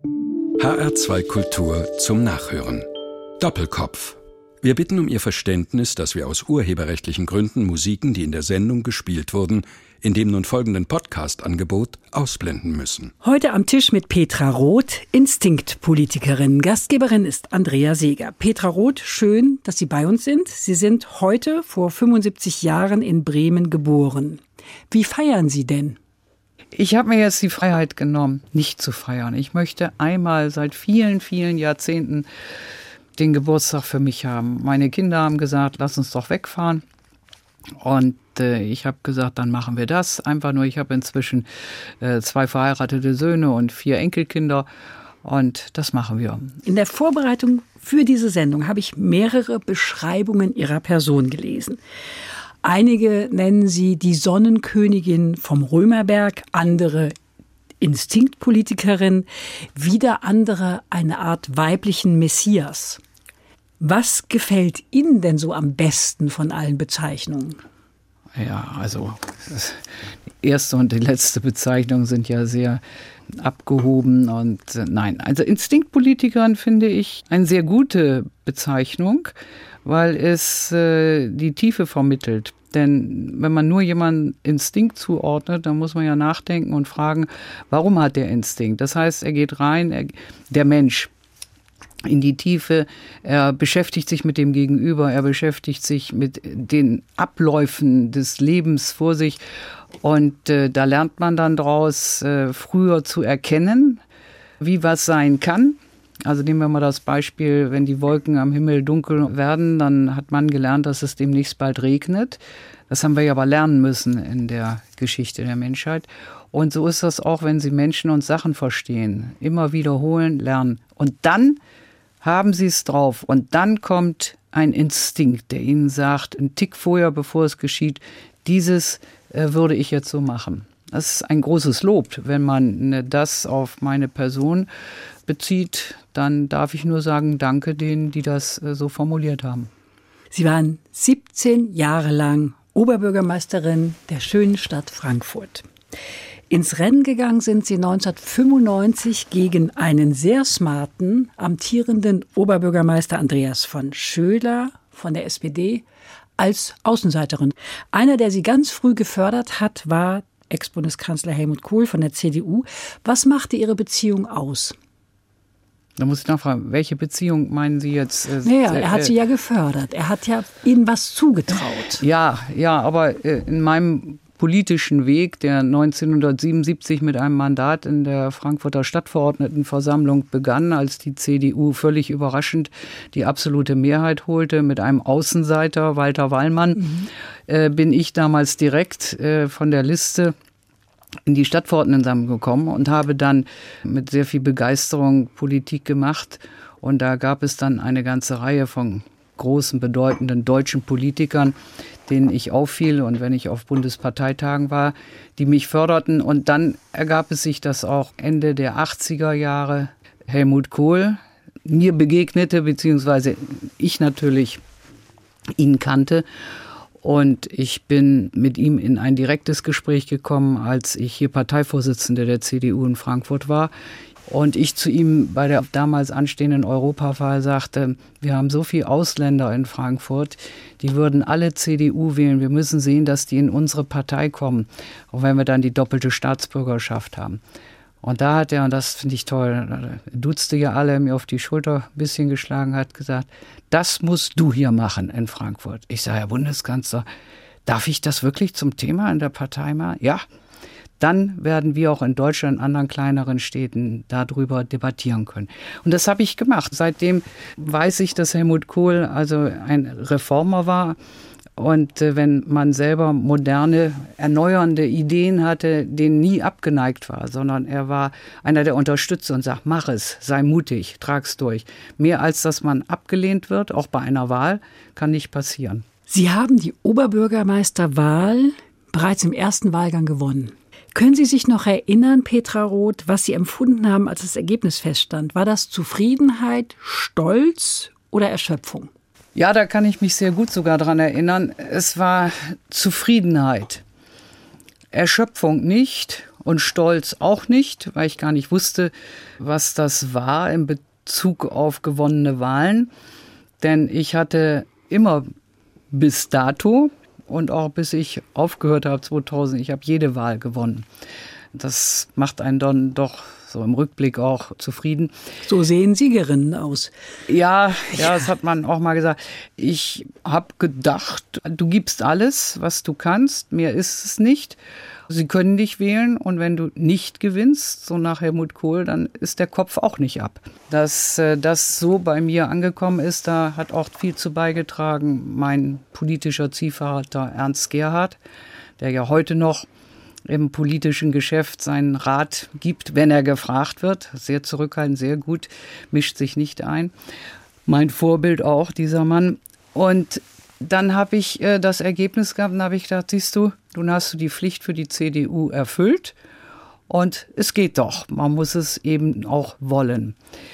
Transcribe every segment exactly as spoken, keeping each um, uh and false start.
H R zwei Kultur zum Nachhören. Doppelkopf. Wir bitten um Ihr Verständnis, dass wir aus urheberrechtlichen Gründen Musiken, die in der Sendung gespielt wurden, in dem nun folgenden Podcast-Angebot ausblenden müssen. Heute am Tisch mit Petra Roth, Instinktpolitikerin. Gastgeberin ist Andrea Seeger. Petra Roth, schön, dass Sie bei uns sind. Sie sind heute vor fünfundsiebzig Jahren in Bremen geboren. Wie feiern Sie denn? Ich habe mir jetzt die Freiheit genommen, nicht zu feiern. Ich möchte einmal seit vielen, vielen Jahrzehnten den Geburtstag für mich haben. Meine Kinder haben gesagt, lass uns doch wegfahren. Und äh, ich habe gesagt, dann machen wir das. Einfach nur, ich habe inzwischen äh, zwei verheiratete Söhne und vier Enkelkinder. Und das machen wir. In der Vorbereitung für diese Sendung habe ich mehrere Beschreibungen Ihrer Person gelesen. Einige nennen sie die Sonnenkönigin vom Römerberg, andere Instinktpolitikerin, wieder andere eine Art weiblichen Messias. Was gefällt Ihnen denn so am besten von allen Bezeichnungen? Ja, also die erste und die letzte Bezeichnung sind ja sehr abgehoben und äh, nein, also Instinktpolitikerin finde ich eine sehr gute Bezeichnung, weil es äh, die Tiefe vermittelt. Denn wenn man nur jemanden Instinkt zuordnet, dann muss man ja nachdenken und fragen, warum hat der Instinkt? Das heißt, er geht rein, er, der Mensch, in die Tiefe, er beschäftigt sich mit dem Gegenüber, er beschäftigt sich mit den Abläufen des Lebens vor sich und äh, da lernt man dann daraus, äh, früher zu erkennen, wie was sein kann. Also nehmen wir mal das Beispiel, wenn die Wolken am Himmel dunkel werden, dann hat man gelernt, dass es demnächst bald regnet. Das haben wir ja aber lernen müssen in der Geschichte der Menschheit. Und so ist das auch, wenn Sie Menschen und Sachen verstehen. Immer wiederholen, lernen. Und dann haben Sie es drauf. Und dann kommt ein Instinkt, der Ihnen sagt, ein Tick vorher, bevor es geschieht, dieses äh, würde ich jetzt so machen. Das ist ein großes Lob, wenn man äh, das auf meine Person bezieht, dann darf ich nur sagen, danke denen, die das äh, so formuliert haben. Sie waren siebzehn Jahre lang Oberbürgermeisterin der schönen Stadt Frankfurt. Ins Rennen gegangen sind Sie neunzehnhundertfünfundneunzig gegen einen sehr smarten, amtierenden Oberbürgermeister Andreas von Schöler von der S P D als Außenseiterin. Einer, der Sie ganz früh gefördert hat, war Ex-Bundeskanzler Helmut Kohl von der C D U. Was machte Ihre Beziehung aus? Da muss ich nachfragen, welche Beziehung meinen Sie jetzt? Äh, naja, er hat Sie ja gefördert. Er hat ja Ihnen was zugetraut. Ja, ja, aber äh, in meinem politischen Weg, der neunzehnhundertsiebenundsiebzig mit einem Mandat in der Frankfurter Stadtverordnetenversammlung begann, als die C D U völlig überraschend die absolute Mehrheit holte mit einem Außenseiter, Walter Wallmann, mhm. äh, bin ich damals direkt äh, von der Liste in die Stadtverordnetenversammlung gekommen und habe dann mit sehr viel Begeisterung Politik gemacht. Und da gab es dann eine ganze Reihe von großen, bedeutenden deutschen Politikern, denen ich auffiel und wenn ich auf Bundesparteitagen war, die mich förderten. Und dann ergab es sich, dass auch Ende der achtziger Jahre Helmut Kohl mir begegnete, beziehungsweise ich natürlich ihn kannte. Und ich bin mit ihm in ein direktes Gespräch gekommen, als ich hier Parteivorsitzende der C D U in Frankfurt war. Und ich zu ihm bei der damals anstehenden Europawahl sagte, wir haben so viele Ausländer in Frankfurt, die würden alle C D U wählen. Wir müssen sehen, dass die in unsere Partei kommen, auch wenn wir dann die doppelte Staatsbürgerschaft haben. Und da hat er, und das finde ich toll, er duzte ja alle, mir auf die Schulter ein bisschen geschlagen, hat gesagt, das musst du hier machen in Frankfurt. Ich sage, Herr Bundeskanzler, darf ich das wirklich zum Thema in der Partei machen? Ja. Dann werden wir auch in Deutschland, in anderen kleineren Städten darüber debattieren können. Und das habe ich gemacht. Seitdem weiß ich, dass Helmut Kohl also ein Reformer war. Und äh, wenn man selber moderne, erneuernde Ideen hatte, denen nie abgeneigt war, sondern er war einer, der unterstützt und sagt, mach es, sei mutig, trag's durch. Mehr als dass man abgelehnt wird, auch bei einer Wahl, kann nicht passieren. Sie haben die Oberbürgermeisterwahl bereits im ersten Wahlgang gewonnen. Können Sie sich noch erinnern, Petra Roth, was Sie empfunden haben, als das Ergebnis feststand? War das Zufriedenheit, Stolz oder Erschöpfung? Ja, da kann ich mich sehr gut sogar dran erinnern. Es war Zufriedenheit. Erschöpfung nicht. Und stolz auch nicht, weil ich gar nicht wusste, was das war in Bezug auf gewonnene Wahlen. Denn ich hatte immer bis dato und auch bis ich aufgehört habe zweitausend, ich habe jede Wahl gewonnen. Das macht einen dann doch so im Rückblick auch zufrieden. So sehen Siegerinnen aus. Ja, ja, das hat man auch mal gesagt. Ich habe gedacht, du gibst alles, was du kannst. Mehr ist es nicht. Sie können dich wählen und wenn du nicht gewinnst, so nach Helmut Kohl, dann ist der Kopf auch nicht ab. Dass äh, das so bei mir angekommen ist, da hat auch viel zu beigetragen mein politischer Ziehvater Ernst Gerhard, der ja heute noch im politischen Geschäft seinen Rat gibt, wenn er gefragt wird. Sehr zurückhaltend, sehr gut, mischt sich nicht ein. Mein Vorbild auch, dieser Mann. Und dann habe ich äh, das Ergebnis gehabt und habe ich gedacht, siehst du, nun hast du die Pflicht für die C D U erfüllt und es geht doch. Man muss es eben auch wollen.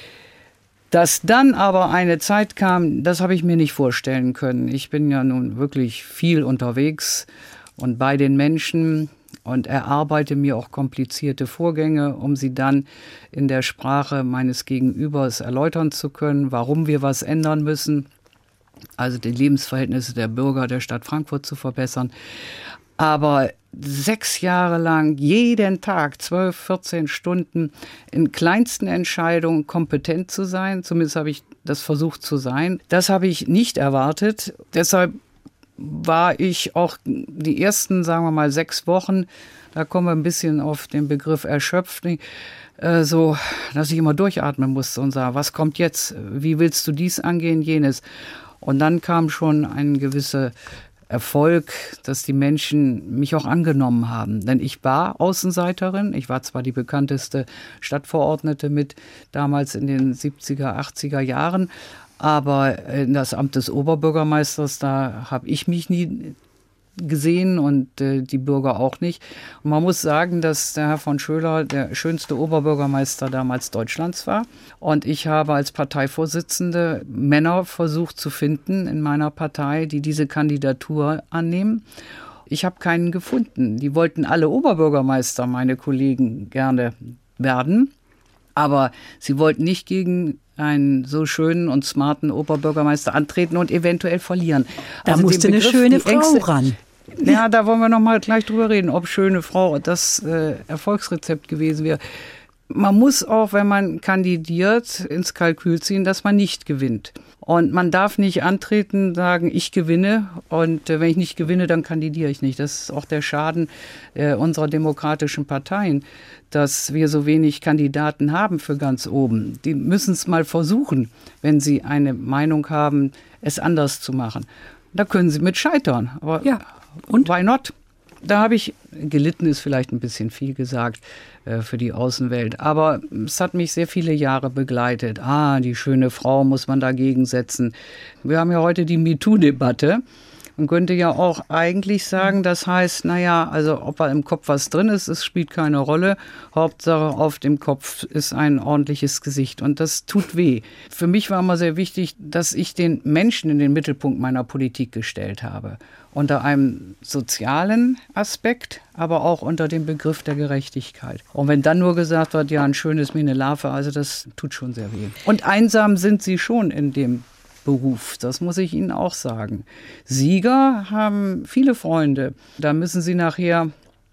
Dass dann aber eine Zeit kam, das habe ich mir nicht vorstellen können. Ich bin ja nun wirklich viel unterwegs und bei den Menschen und erarbeite mir auch komplizierte Vorgänge, um sie dann in der Sprache meines Gegenübers erläutern zu können, warum wir was ändern müssen. Also die Lebensverhältnisse der Bürger der Stadt Frankfurt zu verbessern. Aber sechs Jahre lang, jeden Tag, zwölf, vierzehn Stunden in kleinsten Entscheidungen kompetent zu sein, zumindest habe ich das versucht zu sein, das habe ich nicht erwartet. Deshalb war ich auch die ersten, sagen wir mal, sechs Wochen, da kommen wir ein bisschen auf den Begriff erschöpft, äh, so, dass ich immer durchatmen musste und sah, was kommt jetzt? Wie willst du dies angehen, jenes? Und dann kam schon ein gewisser Erfolg, dass die Menschen mich auch angenommen haben. Denn ich war Außenseiterin. Ich war zwar die bekannteste Stadtverordnete mit damals in den siebziger, achtziger Jahren, aber in das Amt des Oberbürgermeisters, da habe ich mich nie gesehen und äh, die Bürger auch nicht. Und man muss sagen, dass der Herr von Schöler der schönste Oberbürgermeister damals Deutschlands war. Und ich habe als Parteivorsitzende Männer versucht zu finden in meiner Partei, die diese Kandidatur annehmen. Ich habe keinen gefunden. Die wollten alle Oberbürgermeister, meine Kollegen, gerne werden. Aber sie wollten nicht gegen einen so schönen und smarten Oberbürgermeister antreten und eventuell verlieren. Da also musste Begriff, eine schöne Frau Ängste, ran. Ja, da wollen wir noch mal gleich drüber reden, ob schöne Frau das äh, Erfolgsrezept gewesen wäre. Man muss auch, wenn man kandidiert, ins Kalkül ziehen, dass man nicht gewinnt. Und man darf nicht antreten, sagen, ich gewinne und äh, wenn ich nicht gewinne, dann kandidiere ich nicht. Das ist auch der Schaden äh, unserer demokratischen Parteien, dass wir so wenig Kandidaten haben für ganz oben. Die müssen es mal versuchen, wenn sie eine Meinung haben, es anders zu machen. Da können sie mit scheitern. Aber ja, und? Why not? Da habe ich, gelitten ist vielleicht ein bisschen viel gesagt äh, für die Außenwelt, aber es hat mich sehr viele Jahre begleitet. Ah, die schöne Frau muss man dagegen setzen. Wir haben ja heute die MeToo-Debatte. Man könnte ja auch eigentlich sagen, das heißt, naja, also ob da im Kopf was drin ist, es spielt keine Rolle. Hauptsache auf dem Kopf ist ein ordentliches Gesicht und das tut weh. Für mich war immer sehr wichtig, dass ich den Menschen in den Mittelpunkt meiner Politik gestellt habe. Unter einem sozialen Aspekt, aber auch unter dem Begriff der Gerechtigkeit. Und wenn dann nur gesagt wird, ja, ein schönes wie eine Larve, also das tut schon sehr weh. Und einsam sind sie schon in dem Beruf, das muss ich Ihnen auch sagen. Sieger haben viele Freunde. Da müssen Sie nachher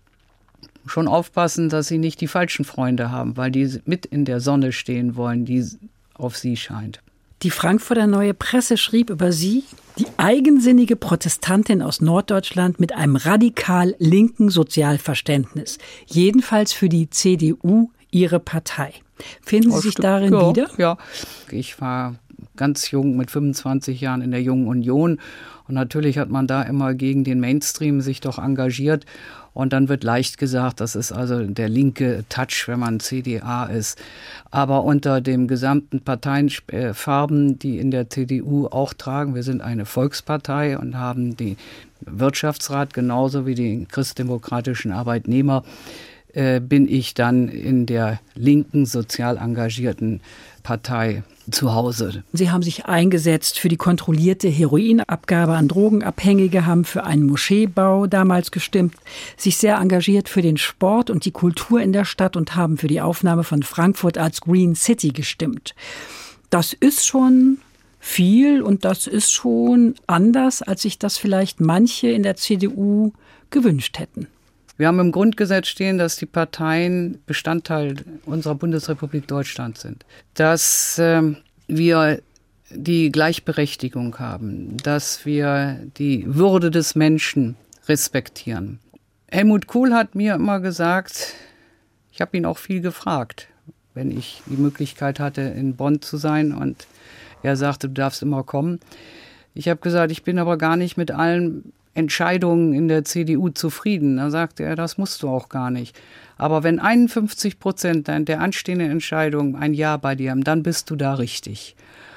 schon aufpassen, dass Sie nicht die falschen Freunde haben, weil die mit in der Sonne stehen wollen, die auf Sie scheint. Die Frankfurter Neue Presse schrieb über Sie, die eigensinnige Protestantin aus Norddeutschland mit einem radikal linken Sozialverständnis. Jedenfalls für die C D U, Ihre Partei. Finden Sie sich darin ja, wieder? Ja, ich war ganz jung, mit fünfundzwanzig Jahren in der Jungen Union. Und natürlich hat man da immer gegen den Mainstream sich doch engagiert. Und dann wird leicht gesagt, das ist also der linke Touch, wenn man C D A ist. Aber unter dem gesamten Parteienfarben, die in der C D U auch tragen, wir sind eine Volkspartei und haben den Wirtschaftsrat genauso wie die christdemokratischen Arbeitnehmer, äh, bin ich dann in der linken, sozial engagierten Partei zu Hause. Sie haben sich eingesetzt für die kontrollierte Heroinabgabe an Drogenabhängige, haben für einen Moscheebau damals gestimmt, sich sehr engagiert für den Sport und die Kultur in der Stadt und haben für die Aufnahme von Frankfurt als Green City gestimmt. Das ist schon viel und das ist schon anders, als sich das vielleicht manche in der C D U gewünscht hätten. Wir haben im Grundgesetz stehen, dass die Parteien Bestandteil unserer Bundesrepublik Deutschland sind. Dass äh, wir die Gleichberechtigung haben, dass wir die Würde des Menschen respektieren. Helmut Kohl hat mir immer gesagt, ich habe ihn auch viel gefragt, wenn ich die Möglichkeit hatte, in Bonn zu sein, und er sagte, du darfst immer kommen. Ich habe gesagt, ich bin aber gar nicht mit allen Entscheidungen in der C D U zufrieden. Da sagte er, das musst du auch gar nicht. Aber wenn einundfünfzig Prozent der anstehenden Entscheidungen ein Ja bei dir haben, dann bist du da richtig.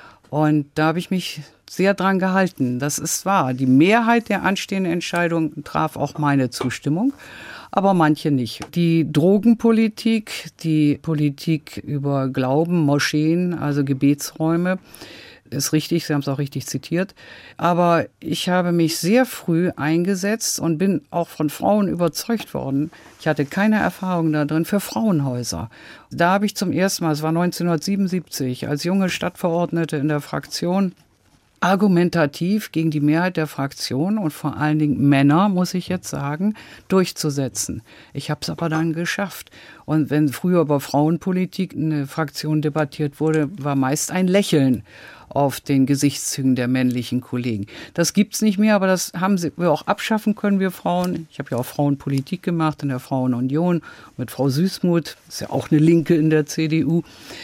Und da habe ich mich sehr dran gehalten. Das ist wahr. Die Mehrheit der anstehenden Entscheidungen traf auch meine Zustimmung, aber manche nicht. Die Drogenpolitik, die Politik über Glauben, Moscheen, also Gebetsräume, ist richtig, Sie haben es auch richtig zitiert. Aber ich habe mich sehr früh eingesetzt und bin auch von Frauen überzeugt worden. Ich hatte keine Erfahrung da drin für Frauenhäuser. Da habe ich zum ersten Mal, es war neunzehnhundertsiebenundsiebzig, als junge Stadtverordnete in der Fraktion argumentativ gegen die Mehrheit der Fraktion und vor allen Dingen Männer, muss ich jetzt sagen, durchzusetzen. Ich habe es aber dann geschafft. Und wenn früher über Frauenpolitik eine Fraktion debattiert wurde, war meist ein Lächeln auf den Gesichtszügen der männlichen Kollegen. Das gibt's nicht mehr, aber das haben wir auch abschaffen können, wir Frauen. Ich habe ja auch Frauenpolitik gemacht in der Frauenunion mit Frau Süßmuth, ist ja auch eine Linke in der C D U.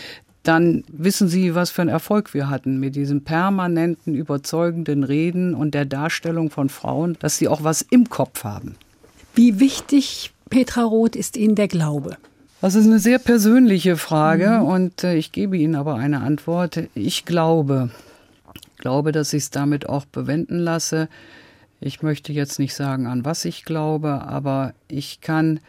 Dann wissen Sie, was für einen Erfolg wir hatten mit diesem permanenten, überzeugenden Reden und der Darstellung von Frauen, dass sie auch was im Kopf haben. Wie wichtig, Petra Roth, ist Ihnen der Glaube? Das ist eine sehr persönliche Frage, mhm. und äh, ich gebe Ihnen aber eine Antwort. Ich glaube, glaube, dass ich es damit auch bewenden lasse. Ich möchte jetzt nicht sagen, an was ich glaube, aber ich kann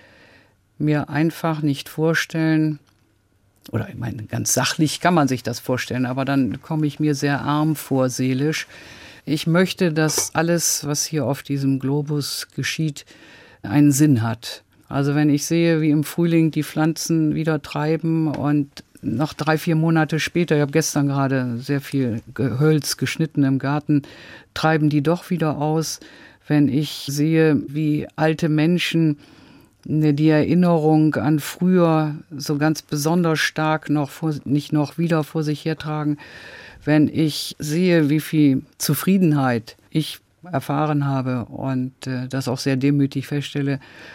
mir einfach nicht vorstellen, oder ich meine, ganz sachlich kann man sich das vorstellen, aber dann komme ich mir sehr arm vor seelisch. Ich möchte, dass alles, was hier auf diesem Globus geschieht, einen Sinn hat. Also wenn ich sehe, wie im Frühling die Pflanzen wieder treiben und noch drei, vier Monate später, ich habe gestern gerade sehr viel Gehölz geschnitten im Garten, treiben die doch wieder aus. Wenn ich sehe, wie alte Menschen die Erinnerung an früher so ganz besonders stark noch vor, nicht noch wieder vor sich hertragen, wenn ich sehe, wie viel Zufriedenheit ich erfahren habe und äh, das auch sehr demütig feststelle,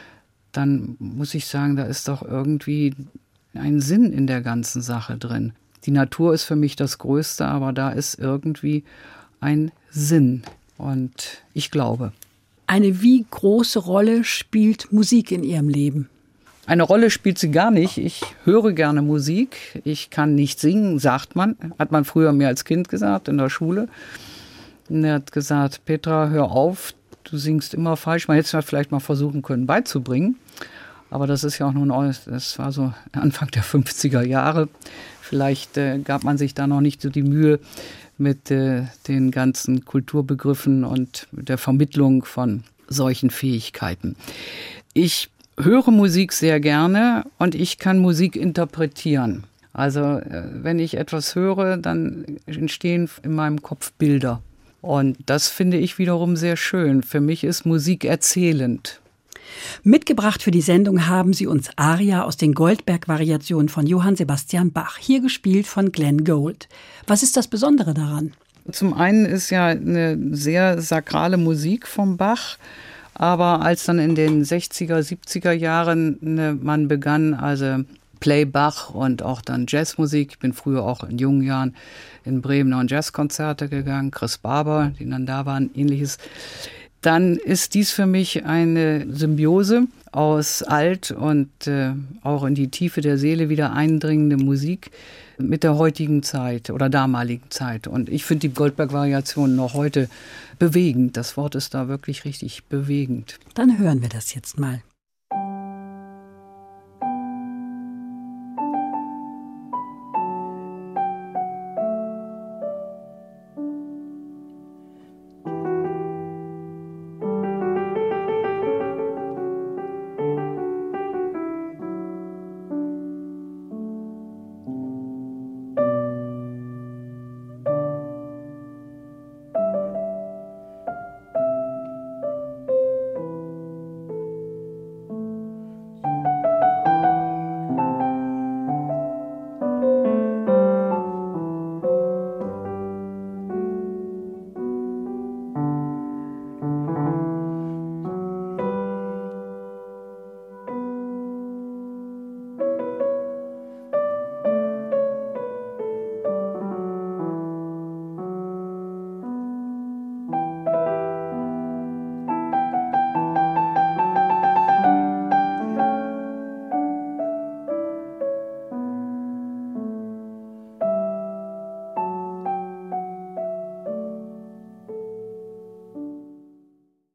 dann muss ich sagen, da ist doch irgendwie ein Sinn in der ganzen Sache drin. Die Natur ist für mich das Größte, aber da ist irgendwie ein Sinn. Und ich glaube. Eine wie große Rolle spielt Musik in Ihrem Leben? Eine Rolle spielt sie gar nicht. Ich höre gerne Musik. Ich kann nicht singen, sagt man. Hat man früher mir als Kind gesagt in der Schule. Und er hat gesagt, Petra, hör auf, du singst immer falsch. Man hätte es vielleicht mal versuchen können beizubringen. Aber das ist ja auch nun, das war so Anfang der fünfziger Jahre. Vielleicht äh, gab man sich da noch nicht so die Mühe mit äh, den ganzen Kulturbegriffen und der Vermittlung von solchen Fähigkeiten. Ich höre Musik sehr gerne und ich kann Musik interpretieren. Also äh, wenn ich etwas höre, dann entstehen in meinem Kopf Bilder. Und das finde ich wiederum sehr schön. Für mich ist Musik erzählend. Mitgebracht für die Sendung haben Sie uns Aria aus den Goldberg-Variationen von Johann Sebastian Bach, hier gespielt von Glenn Gould. Was ist das Besondere daran? Zum einen ist ja eine sehr sakrale Musik vom Bach, aber als dann in den sechziger, siebziger Jahren ne, man begann, also Play Bach und auch dann Jazzmusik, ich bin früher auch in jungen Jahren in Bremen an Jazzkonzerte gegangen, Chris Barber, die dann da waren, ähnliches. Dann ist dies für mich eine Symbiose aus alt und äh, auch in die Tiefe der Seele wieder eindringende Musik mit der heutigen Zeit oder damaligen Zeit. Und ich finde die Goldberg-Variationen noch heute bewegend. Das Wort ist da wirklich richtig bewegend. Dann hören wir das jetzt mal.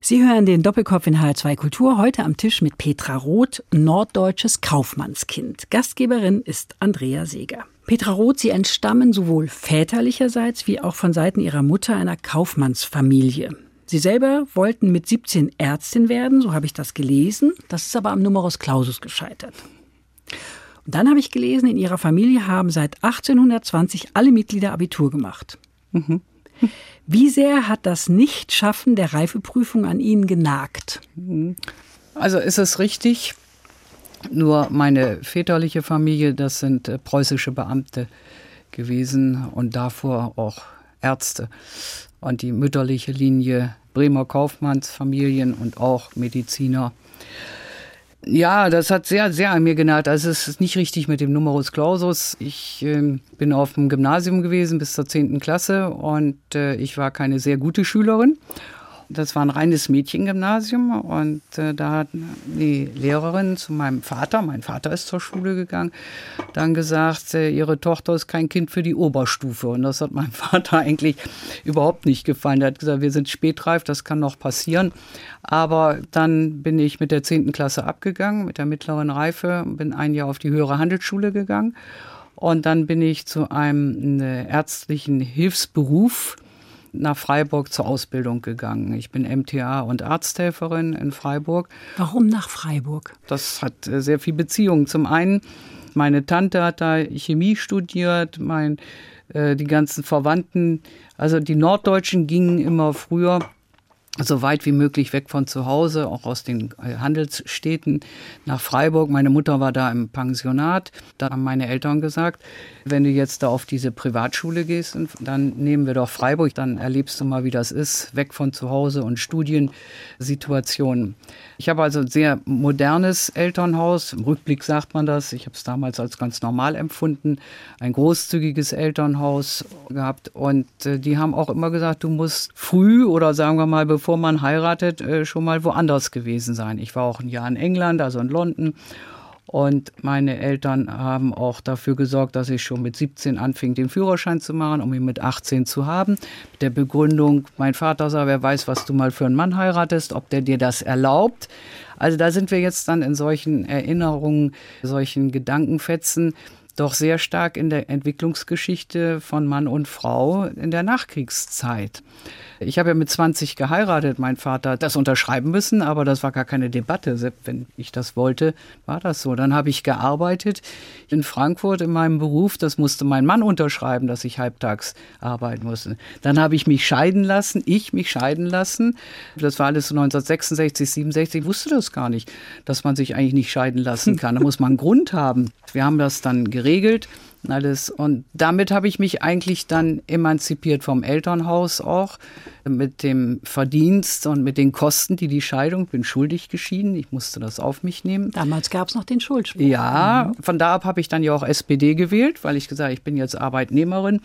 Sie hören den Doppelkopf in H R zwei Kultur, heute am Tisch mit Petra Roth, norddeutsches Kaufmannskind. Gastgeberin ist Andrea Seeger. Petra Roth, Sie entstammen sowohl väterlicherseits wie auch von Seiten Ihrer Mutter einer Kaufmannsfamilie. Sie selber wollten mit siebzehn Ärztin werden, so habe ich das gelesen. Das ist aber am Numerus Clausus gescheitert. Und dann habe ich gelesen, in Ihrer Familie haben seit achtzehnhundertzwanzig alle Mitglieder Abitur gemacht. Mhm. Wie sehr hat das Nichtschaffen der Reifeprüfung an Ihnen genagt? Also ist es richtig, nur meine väterliche Familie, das sind äh, preußische Beamte gewesen und davor auch Ärzte. Und die mütterliche Linie Bremer Kaufmannsfamilien und auch Mediziner. Ja, das hat sehr, sehr an mir genagt. Also es ist nicht richtig mit dem Numerus Clausus. Ich äh, bin auf dem Gymnasium gewesen bis zur zehnten Klasse und äh, ich war keine sehr gute Schülerin. Das war ein reines Mädchengymnasium und äh, da hat die Lehrerin zu meinem Vater, mein Vater ist zur Schule gegangen, dann gesagt, äh, ihre Tochter ist kein Kind für die Oberstufe. Und das hat meinem Vater eigentlich überhaupt nicht gefallen. Er hat gesagt, wir sind spätreif, das kann noch passieren. Aber dann bin ich mit der zehnten Klasse abgegangen, mit der mittleren Reife, bin ein Jahr auf die höhere Handelsschule gegangen. Und dann bin ich zu einem äh, ärztlichen Hilfsberuf nach Freiburg zur Ausbildung gegangen. Ich bin M T A und Arzthelferin in Freiburg. Warum nach Freiburg? Das hat äh, sehr viel Beziehungen. Zum einen, meine Tante hat da Chemie studiert, mein, äh, die ganzen Verwandten, also die Norddeutschen gingen immer früher so weit wie möglich weg von zu Hause, auch aus den Handelsstädten nach Freiburg. Meine Mutter war da im Pensionat. Da haben meine Eltern gesagt, wenn du jetzt da auf diese Privatschule gehst, dann nehmen wir doch Freiburg. Dann erlebst du mal, wie das ist, weg von zu Hause und Studiensituationen. Ich habe also ein sehr modernes Elternhaus. Im Rückblick sagt man das. Ich habe es damals als ganz normal empfunden. Ein großzügiges Elternhaus gehabt. Und äh, die haben auch immer gesagt, du musst früh oder sagen wir mal, bevor man heiratet, äh, schon mal woanders gewesen sein. Ich war auch ein Jahr in England, also in London. Und meine Eltern haben auch dafür gesorgt, dass ich schon mit siebzehn anfing, den Führerschein zu machen, um ihn mit achtzehn zu haben. Mit der Begründung, mein Vater sagt, wer weiß, was du mal für einen Mann heiratest, ob der dir das erlaubt. Also da sind wir jetzt dann in solchen Erinnerungen, solchen Gedankenfetzen, doch sehr stark in der Entwicklungsgeschichte von Mann und Frau in der Nachkriegszeit. Ich habe ja mit zwanzig geheiratet. Mein Vater hat das unterschreiben müssen, aber das war gar keine Debatte. Selbst wenn ich das wollte, war das so. Dann habe ich gearbeitet in Frankfurt in meinem Beruf. Das musste mein Mann unterschreiben, dass ich halbtags arbeiten musste. Dann habe ich mich scheiden lassen, ich mich scheiden lassen. Das war alles so neunzehnhundertsechsundsechzig, siebenundsechzig. Ich wusste das gar nicht, dass man sich eigentlich nicht scheiden lassen kann. Da muss man einen Grund haben. Wir haben das dann geregelt. Alles. Und damit habe ich mich eigentlich dann emanzipiert vom Elternhaus auch, mit dem Verdienst und mit den Kosten, die die Scheidung, bin schuldig geschieden, ich musste das auf mich nehmen. Damals gab es noch den Schuldspruch. Ja, von da ab habe ich dann ja auch S P D gewählt, weil ich gesagt habe, ich bin jetzt Arbeitnehmerin,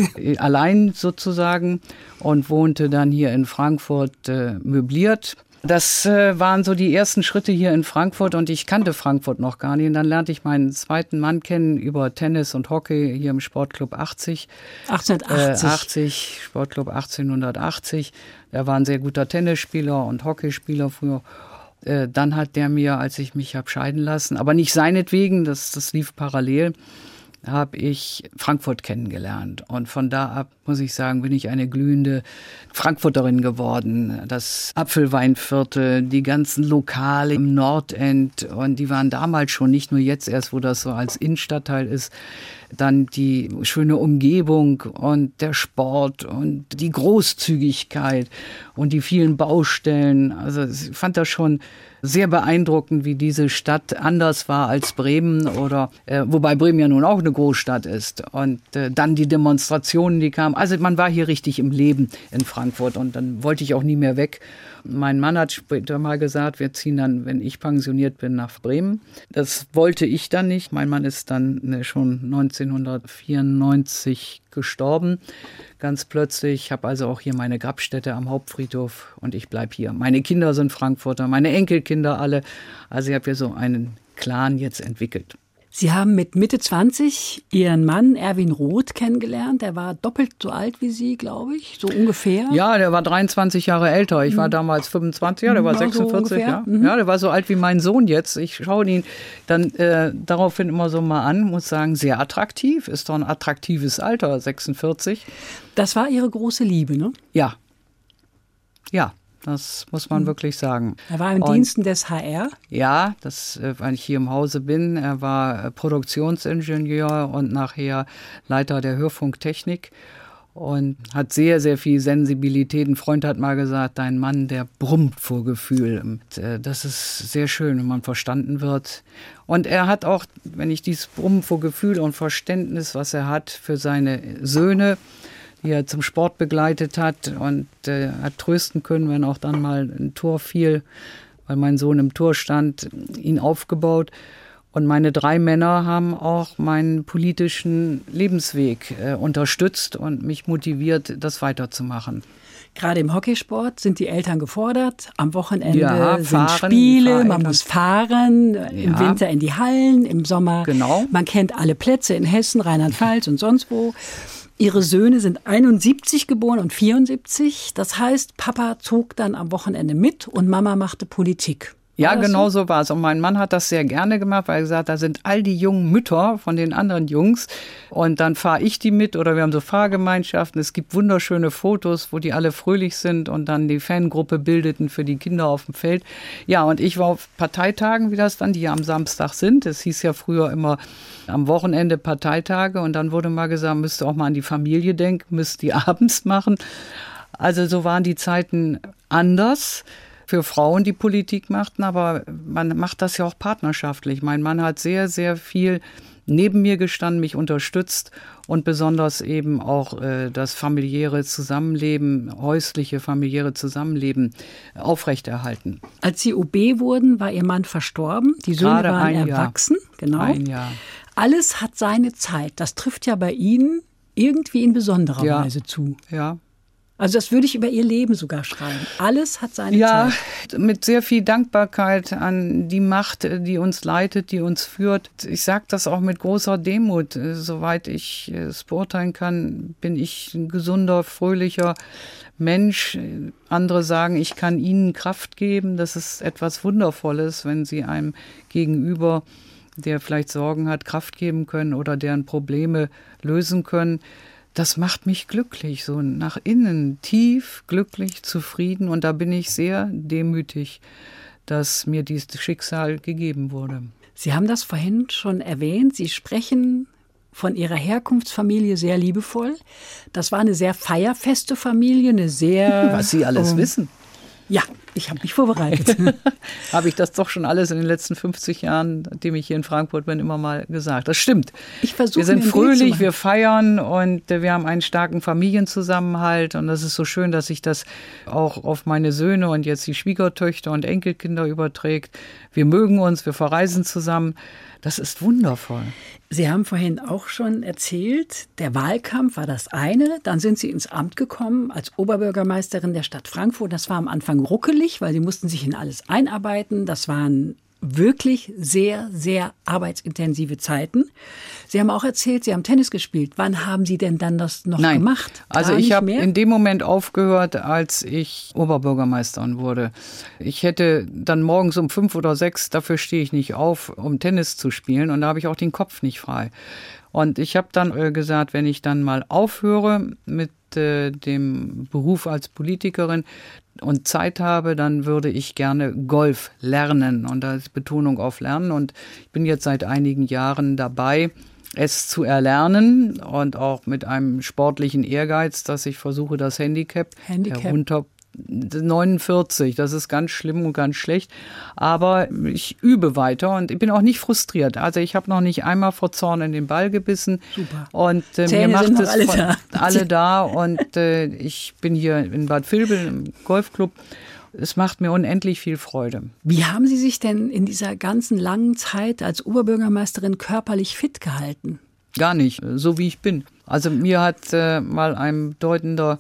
allein sozusagen, und wohnte dann hier in Frankfurt äh, möbliert. Das äh, waren so die ersten Schritte hier in Frankfurt und ich kannte Frankfurt noch gar nicht. Und dann lernte ich meinen zweiten Mann kennen über Tennis und Hockey hier im Sportclub achtzig. achtzehnhundertachtzig. Äh, achtzig, Sportclub achtzehnhundertachtzig. Der war ein sehr guter Tennisspieler und Hockeyspieler früher. Äh, dann hat der mir, als ich mich habe scheiden lassen, aber nicht seinetwegen, das, das lief parallel, habe ich Frankfurt kennengelernt. Und von da ab, muss ich sagen, bin ich eine glühende Frankfurterin geworden. Das Apfelweinviertel, die ganzen Lokale im Nordend. Und die waren damals schon, nicht nur jetzt erst, wo das so als Innenstadtteil ist. Dann die schöne Umgebung und der Sport und die Großzügigkeit und die vielen Baustellen. Also ich fand das schon sehr beeindruckend, wie diese Stadt anders war als Bremen, oder äh, wobei Bremen ja nun auch eine Großstadt ist. Und äh, dann die Demonstrationen, die kamen. Also man war hier richtig im Leben in Frankfurt und dann wollte ich auch nie mehr weg. Mein Mann hat später mal gesagt, wir ziehen dann, wenn ich pensioniert bin, nach Bremen. Das wollte ich dann nicht. Mein Mann ist dann ne, schon neunzehnhundertvierundneunzig gestorben, ganz plötzlich. Ich habe also auch hier meine Grabstätte am Hauptfriedhof und ich bleibe hier. Meine Kinder sind Frankfurter, meine Enkelkinder alle. Also ich habe hier so einen Clan jetzt entwickelt. Sie haben mit Mitte zwanzig Ihren Mann Erwin Roth kennengelernt. Der war doppelt so alt wie Sie, glaube ich, so ungefähr. Ja, der war dreiundzwanzig Jahre älter. Ich war damals fünfundzwanzig, ja, der war sechsundvierzig. So ja. ja, der war so alt wie mein Sohn jetzt. Ich schaue ihn dann äh, daraufhin immer so mal an, muss sagen, sehr attraktiv. Ist doch ein attraktives Alter, sechsundvierzig. Das war Ihre große Liebe, ne? Ja. Ja. Das muss man wirklich sagen. Er war im und, Diensten des H R? Ja, das, weil ich hier im Hause bin. Er war Produktionsingenieur und nachher Leiter der Hörfunktechnik und hat sehr, sehr viel Sensibilität. Ein Freund hat mal gesagt, dein Mann, der brummt vor Gefühl. Und, äh, das ist sehr schön, wenn man verstanden wird. Und er hat auch, wenn ich dieses Brummen vor Gefühl und Verständnis, was er hat für seine Söhne, die er zum Sport begleitet hat und äh, hat trösten können, wenn auch dann mal ein Tor fiel, weil mein Sohn im Tor stand, ihn aufgebaut. Und meine drei Männer haben auch meinen politischen Lebensweg äh, unterstützt und mich motiviert, das weiterzumachen. Gerade im Hockeysport sind die Eltern gefordert. Am Wochenende ja, sind fahren, Spiele, man muss fahren, ja. Im Winter in die Hallen, im Sommer. Genau. Man kennt alle Plätze in Hessen, Rheinland-Pfalz und sonst wo. Ihre Söhne sind einundsiebzig geboren und vierundsiebzig. Das heißt, Papa zog dann am Wochenende mit und Mama machte Politik. Ja, genau so war es. Und mein Mann hat das sehr gerne gemacht, weil er gesagt hat, da sind all die jungen Mütter von den anderen Jungs. Und dann fahre ich die mit oder wir haben so Fahrgemeinschaften. Es gibt wunderschöne Fotos, wo die alle fröhlich sind und dann die Fangruppe bildeten für die Kinder auf dem Feld. Ja, und ich war auf Parteitagen, wie das dann, die ja am Samstag sind. Es hieß ja früher immer am Wochenende Parteitage. Und dann wurde mal gesagt, müsst ihr auch mal an die Familie denken, müsst die abends machen. Also so waren die Zeiten anders für Frauen, die Politik machten, aber man macht das ja auch partnerschaftlich. Mein Mann hat sehr, sehr viel neben mir gestanden, mich unterstützt und besonders eben auch äh, das familiäre Zusammenleben, häusliche familiäre Zusammenleben aufrechterhalten. Als Sie O B wurden, war Ihr Mann verstorben, die Söhne Gerade waren ein erwachsen. Jahr. Genau. Ein Jahr. Alles hat seine Zeit. Das trifft ja bei Ihnen irgendwie in besonderer ja. Weise zu. Ja. Also das würde ich über Ihr Leben sogar schreiben. Alles hat seine ja, Zeit. Ja, mit sehr viel Dankbarkeit an die Macht, die uns leitet, die uns führt. Ich sage das auch mit großer Demut. Soweit ich es beurteilen kann, bin ich ein gesunder, fröhlicher Mensch. Andere sagen, ich kann ihnen Kraft geben. Das ist etwas Wundervolles, wenn sie einem gegenüber, der vielleicht Sorgen hat, Kraft geben können oder deren Probleme lösen können. Das macht mich glücklich, so nach innen, tief, glücklich, zufrieden. Und da bin ich sehr demütig, dass mir dieses Schicksal gegeben wurde. Sie haben das vorhin schon erwähnt. Sie sprechen von Ihrer Herkunftsfamilie sehr liebevoll. Das war eine sehr feierfeste Familie, eine sehr... Was Sie alles um, wissen. Ja, ich habe mich vorbereitet. Habe ich das doch schon alles in den letzten fünfzig Jahren, seitdem ich hier in Frankfurt bin, immer mal gesagt. Das stimmt. Ich versuche, wir sind fröhlich, wir feiern und wir haben einen starken Familienzusammenhalt. Und das ist so schön, dass sich das auch auf meine Söhne und jetzt die Schwiegertöchter und Enkelkinder überträgt. Wir mögen uns, wir verreisen zusammen. Das ist wundervoll. Sie haben vorhin auch schon erzählt, der Wahlkampf war das eine. Dann sind Sie ins Amt gekommen als Oberbürgermeisterin der Stadt Frankfurt. Das war am Anfang ruckelig, weil Sie mussten sich in alles einarbeiten. Das waren wirklich sehr, sehr arbeitsintensive Zeiten. Sie haben auch erzählt, Sie haben Tennis gespielt. Wann haben Sie denn dann das noch Nein. gemacht? Gar also ich habe in dem Moment aufgehört, als ich Oberbürgermeisterin wurde. Ich hätte dann morgens um fünf oder sechs, dafür stehe ich nicht auf, um Tennis zu spielen. Und da habe ich auch den Kopf nicht frei. Und ich habe dann äh, gesagt, wenn ich dann mal aufhöre mit äh, dem Beruf als Politikerin und Zeit habe, dann würde ich gerne Golf lernen. Und da ist Betonung auf Lernen. Und ich bin jetzt seit einigen Jahren dabei, es zu erlernen und auch mit einem sportlichen Ehrgeiz, dass ich versuche, das Handicap, Handicap. herunter neunundvierzig, das ist ganz schlimm und ganz schlecht, aber ich übe weiter und ich bin auch nicht frustriert. Also ich habe noch nicht einmal vor Zorn in den Ball gebissen. Super. Und äh, Zähne mir macht sind es alle von, da. alle da und äh, ich bin hier in Bad Vilbel im Golfclub. Es macht mir unendlich viel Freude. Wie haben Sie sich denn in dieser ganzen langen Zeit als Oberbürgermeisterin körperlich fit gehalten? Gar nicht, so wie ich bin. Also mir hat äh, mal ein bedeutender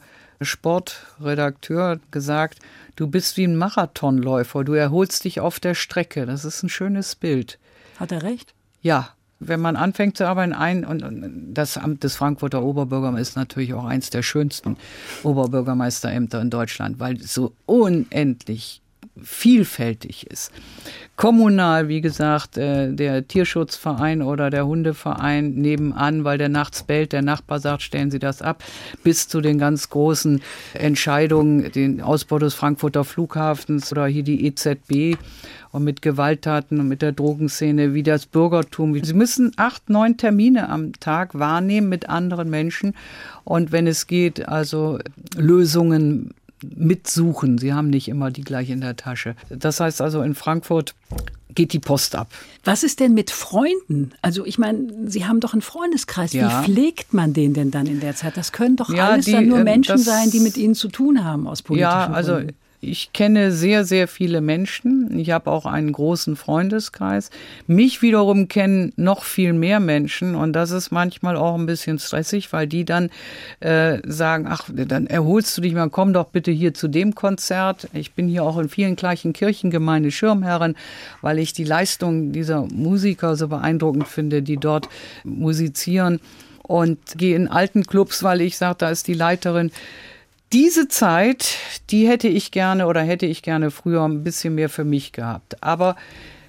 Sportredakteur gesagt, du bist wie ein Marathonläufer, du erholst dich auf der Strecke. Das ist ein schönes Bild. Hat er recht? Ja, wenn man anfängt zu arbeiten, ein, und das Amt des Frankfurter Oberbürgermeisters ist natürlich auch eins der schönsten Oberbürgermeisterämter in Deutschland, weil es so unendlich vielfältig ist. Kommunal, wie gesagt, der Tierschutzverein oder der Hundeverein nebenan, weil der nachts bellt, der Nachbar sagt, stellen Sie das ab, bis zu den ganz großen Entscheidungen, den Ausbau des Frankfurter Flughafens oder hier die E Z B und mit Gewalttaten und mit der Drogenszene, wie das Bürgertum. Sie müssen acht, neun Termine am Tag wahrnehmen mit anderen Menschen und wenn es geht, also Lösungen mitsuchen. Sie haben nicht immer die gleich in der Tasche. Das heißt also, in Frankfurt geht die Post ab. Was ist denn mit Freunden? Also ich meine, Sie haben doch einen Freundeskreis. Ja. Wie pflegt man den denn dann in der Zeit? Das können doch ja, alles die, dann nur äh, Menschen das, sein, die mit Ihnen zu tun haben aus politischen Ja, also Gründen. Ich kenne sehr, sehr viele Menschen. Ich habe auch einen großen Freundeskreis. Mich wiederum kennen noch viel mehr Menschen und das ist manchmal auch ein bisschen stressig, weil die dann äh, sagen, ach, dann erholst du dich mal, komm doch bitte hier zu dem Konzert. Ich bin hier auch in vielen gleichen Kirchengemeinde Schirmherrin, weil ich die Leistung dieser Musiker so beeindruckend finde, die dort musizieren und gehe in alten Clubs, weil ich sage, da ist die Leiterin. Diese Zeit, die hätte ich gerne oder hätte ich gerne früher ein bisschen mehr für mich gehabt. Aber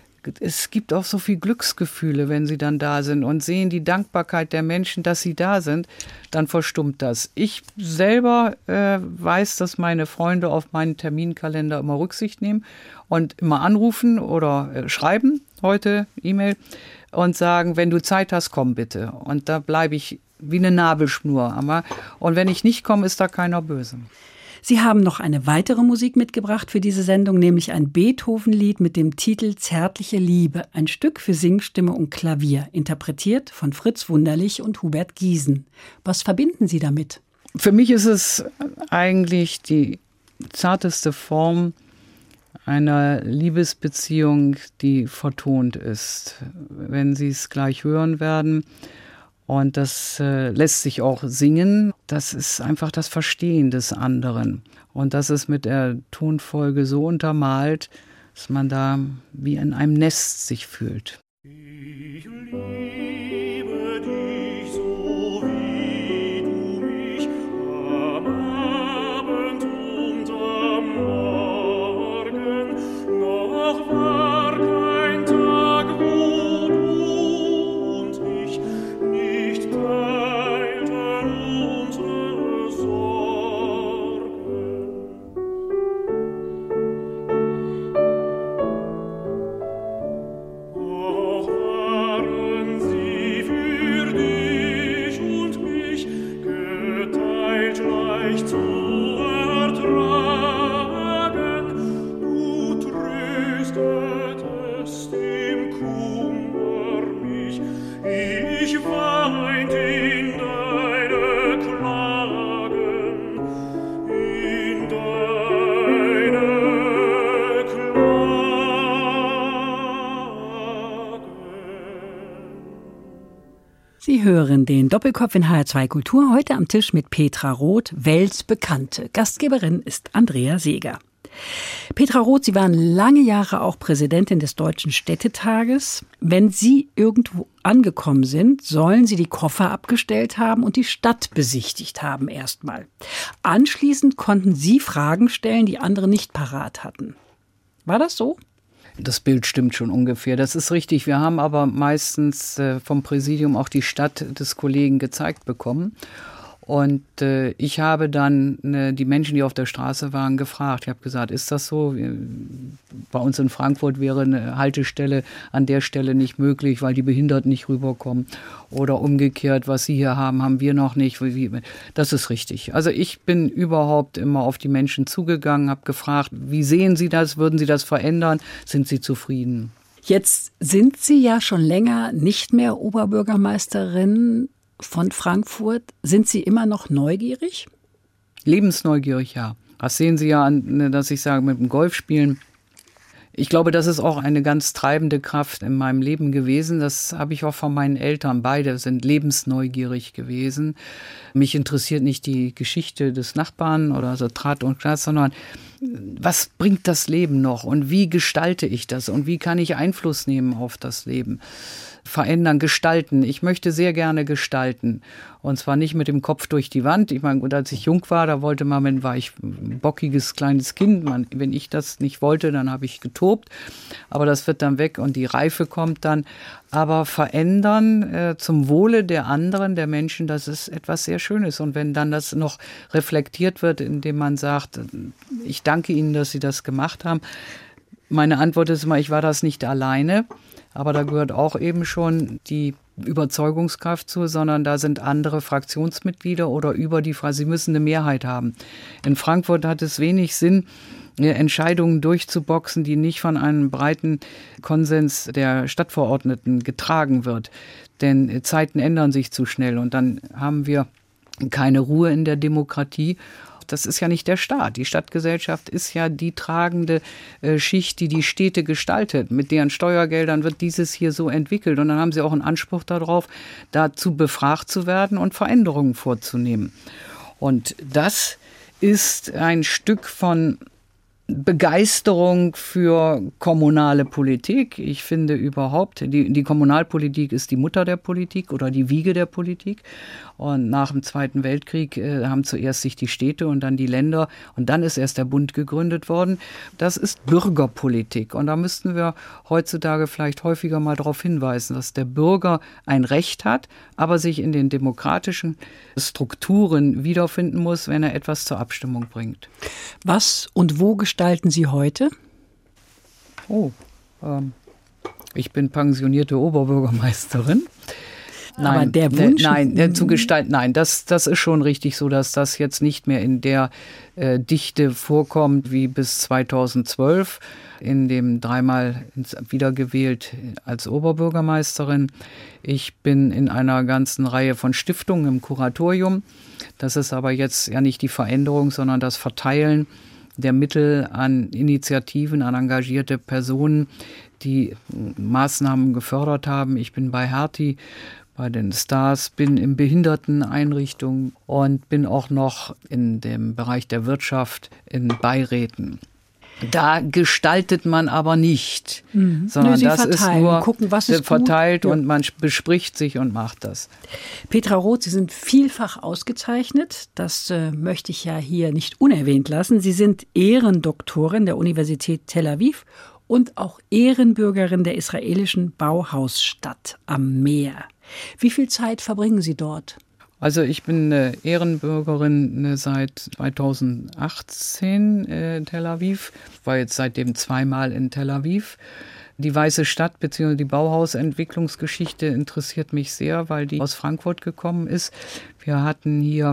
es gibt auch so viel Glücksgefühle, wenn sie dann da sind und sehen die Dankbarkeit der Menschen, dass sie da sind, dann verstummt das. Ich selber äh, weiß, dass meine Freunde auf meinen Terminkalender immer Rücksicht nehmen und immer anrufen oder äh, schreiben, heute E-Mail, und sagen, wenn du Zeit hast, komm bitte. Und da bleibe ich wie eine Nabelschnur. Und wenn ich nicht komme, ist da keiner böse. Sie haben noch eine weitere Musik mitgebracht für diese Sendung, nämlich ein Beethoven-Lied mit dem Titel Zärtliche Liebe. Ein Stück für Singstimme und Klavier, interpretiert von Fritz Wunderlich und Hubert Giesen. Was verbinden Sie damit? Für mich ist es eigentlich die zarteste Form einer Liebesbeziehung, die vertont ist. Wenn Sie es gleich hören werden, und das äh, lässt sich auch singen. Das ist einfach das Verstehen des anderen. Und das ist mit der Tonfolge so untermalt, dass man da wie in einem Nest sich fühlt. Ich liebe dich so, wie du mich am Abend und am Morgen. Noch war kein Tag, wo du und ich nicht teilten unsere Sorgen. Auch waren sie für dich und mich geteilt leicht zu ertragen. Du tröstetest im Kummer mich, ich weint in deine Klagen, in deine Klagen. Sie hören den Doppelkopf in H R zwei Kultur, heute am Tisch mit Petra Roth, Weltbekannte. Gastgeberin ist Andrea Seeger. Petra Roth, Sie waren lange Jahre auch Präsidentin des Deutschen Städtetages. Wenn Sie irgendwo angekommen sind, sollen Sie die Koffer abgestellt haben und die Stadt besichtigt haben erstmal. Anschließend konnten Sie Fragen stellen, die andere nicht parat hatten. War das so? Das Bild stimmt schon ungefähr. Das ist richtig. Wir haben aber meistens äh, vom Präsidium auch die Stadt des Kollegen gezeigt bekommen. Und äh, ich habe dann äh, die Menschen, die auf der Straße waren, gefragt. Ich habe gesagt, ist das so? Bei uns in Frankfurt wäre eine Haltestelle an der Stelle nicht möglich, weil die Behinderten nicht rüberkommen. Oder umgekehrt, was Sie hier haben, haben wir noch nicht. Das ist richtig. Also ich bin überhaupt immer auf die Menschen zugegangen, habe gefragt, wie sehen Sie das? Würden Sie das verändern? Sind Sie zufrieden? Jetzt sind Sie ja schon länger nicht mehr Oberbürgermeisterin von Frankfurt. Sind Sie immer noch neugierig? Lebensneugierig, ja. Das sehen Sie ja an, dass ich sage, mit dem Golfspielen. Ich glaube, das ist auch eine ganz treibende Kraft in meinem Leben gewesen. Das habe ich auch von meinen Eltern. Beide sind lebensneugierig gewesen. Mich interessiert nicht die Geschichte des Nachbarn oder so Trat und Glas, sondern was bringt das Leben noch und wie gestalte ich das und wie kann ich Einfluss nehmen auf das Leben? verändern, gestalten. Ich möchte sehr gerne gestalten. Und zwar nicht mit dem Kopf durch die Wand. Ich meine, als ich jung war, da wollte man, war ich ein bockiges kleines Kind. Man, wenn ich das nicht wollte, dann habe ich getobt. Aber das wird dann weg und die Reife kommt dann. Aber verändern äh, zum Wohle der anderen, der Menschen, das ist etwas sehr Schönes. Und wenn dann das noch reflektiert wird, indem man sagt, ich danke Ihnen, dass Sie das gemacht haben. Meine Antwort ist immer, ich war das nicht alleine. Aber da gehört auch eben schon die Überzeugungskraft zu, sondern da sind andere Fraktionsmitglieder oder über die Frage, sie müssen eine Mehrheit haben. In Frankfurt hat es wenig Sinn, Entscheidungen durchzuboxen, die nicht von einem breiten Konsens der Stadtverordneten getragen wird. Denn Zeiten ändern sich zu schnell und dann haben wir keine Ruhe in der Demokratie. Das ist ja nicht der Staat. Die Stadtgesellschaft ist ja die tragende äh, Schicht, die die Städte gestaltet. Mit deren Steuergeldern wird dieses hier so entwickelt. Und dann haben sie auch einen Anspruch darauf, dazu befragt zu werden und Veränderungen vorzunehmen. Und das ist ein Stück von Begeisterung für kommunale Politik. Ich finde überhaupt, die, die Kommunalpolitik ist die Mutter der Politik oder die Wiege der Politik. Und nach dem Zweiten Weltkrieg äh, haben zuerst sich die Städte und dann die Länder und dann ist erst der Bund gegründet worden. Das ist Bürgerpolitik. Und da müssten wir heutzutage vielleicht häufiger mal darauf hinweisen, dass der Bürger ein Recht hat, aber sich in den demokratischen Strukturen wiederfinden muss, wenn er etwas zur Abstimmung bringt. Was und wo gestalten Sie heute? Oh, ähm, ich bin pensionierte Oberbürgermeisterin. Nein, aber der Wunsch, nein, der zu gestalten, nein, das, das ist schon richtig so, dass das jetzt nicht mehr in der äh, Dichte vorkommt wie bis zweitausendzwölf, in dem dreimal wiedergewählt als Oberbürgermeisterin. Ich bin in einer ganzen Reihe von Stiftungen im Kuratorium. Das ist aber jetzt ja nicht die Veränderung, sondern das Verteilen der Mittel an Initiativen, an engagierte Personen, die Maßnahmen gefördert haben. Ich bin bei Hertie, bei den Stars, bin in Behinderteneinrichtungen und bin auch noch in dem Bereich der Wirtschaft in Beiräten. Da gestaltet man aber nicht, mhm. sondern Nö, das ist nur gucken, was ist verteilt gut. Und man bespricht sich und macht das. Petra Roth, Sie sind vielfach ausgezeichnet. Das äh, möchte ich ja hier nicht unerwähnt lassen. Sie sind Ehrendoktorin der Universität Tel Aviv und auch Ehrenbürgerin der israelischen Bauhausstadt am Meer. Wie viel Zeit verbringen Sie dort? Also ich bin eine Ehrenbürgerin seit zweitausendachtzehn in Tel Aviv, war jetzt seitdem zweimal in Tel Aviv. Die Weiße Stadt bzw. die Bauhausentwicklungsgeschichte interessiert mich sehr, weil die aus Frankfurt gekommen ist. Wir hatten hier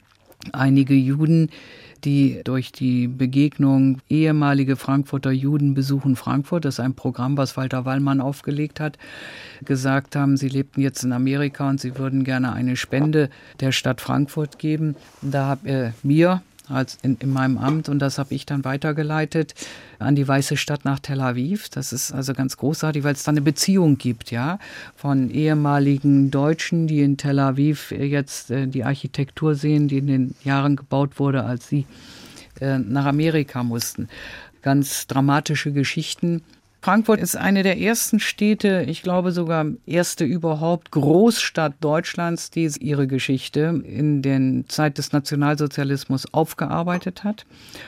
einige Juden, die durch die Begegnung ehemalige Frankfurter Juden besuchen Frankfurt, das ist ein Programm, was Walter Wallmann aufgelegt hat, gesagt haben, sie lebten jetzt in Amerika und sie würden gerne eine Spende der Stadt Frankfurt geben. Da habe er mir als in, in meinem Amt, und das habe ich dann weitergeleitet an die Weiße Stadt nach Tel Aviv. Das ist also ganz großartig, weil es da eine Beziehung gibt, ja, von ehemaligen Deutschen, die in Tel Aviv jetzt äh, die Architektur sehen, die in den Jahren gebaut wurde, als sie äh, nach Amerika mussten. Ganz dramatische Geschichten. Frankfurt ist eine der ersten Städte, ich glaube sogar erste überhaupt, Großstadt Deutschlands, die ihre Geschichte in der Zeit des Nationalsozialismus aufgearbeitet hat.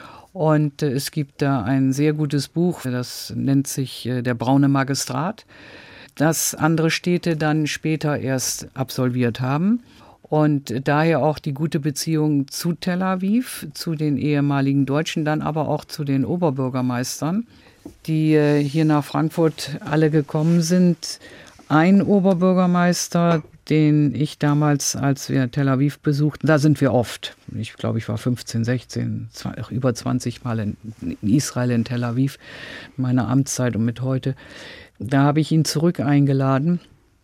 Und äh, es gibt da ein sehr gutes Buch, das nennt sich äh, Der braune Magistrat, das andere Städte dann später erst absolviert haben. Und daher auch die gute Beziehung zu Tel Aviv, zu den ehemaligen Deutschen, dann aber auch zu den Oberbürgermeistern, die äh, hier nach Frankfurt alle gekommen sind. Ein Oberbürgermeister, den ich damals, als wir Tel Aviv besuchten, da sind wir oft. Ich glaube, ich war fünfzehn, sechzehn, über zwanzig Mal in Israel, in Tel Aviv, in meiner Amtszeit und mit heute. Da habe ich ihn zurück eingeladen.